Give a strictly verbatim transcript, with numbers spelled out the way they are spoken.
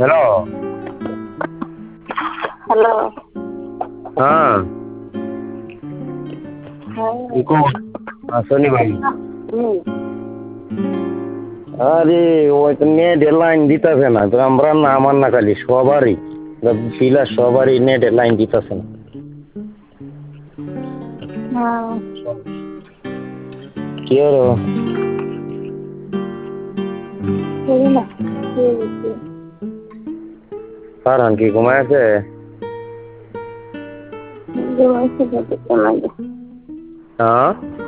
Hello. Hello. হ্যাঁ। হ্যাঁ। কখন আসনি ভাই? হুম। আরে ওই তো নেটের লাইন দিতেছে না, তো আমরা না, আমার না খালি সবারই পিলার সবারই নেটের লাইন দিতেছে না। হ্যাঁ। কি হলো? এই না, শুয়ে গেছি। ফারহান কি ঘুমায় আছে? ঘুমাইছি কিছুক্ষণ আগে। হ্যাঁ।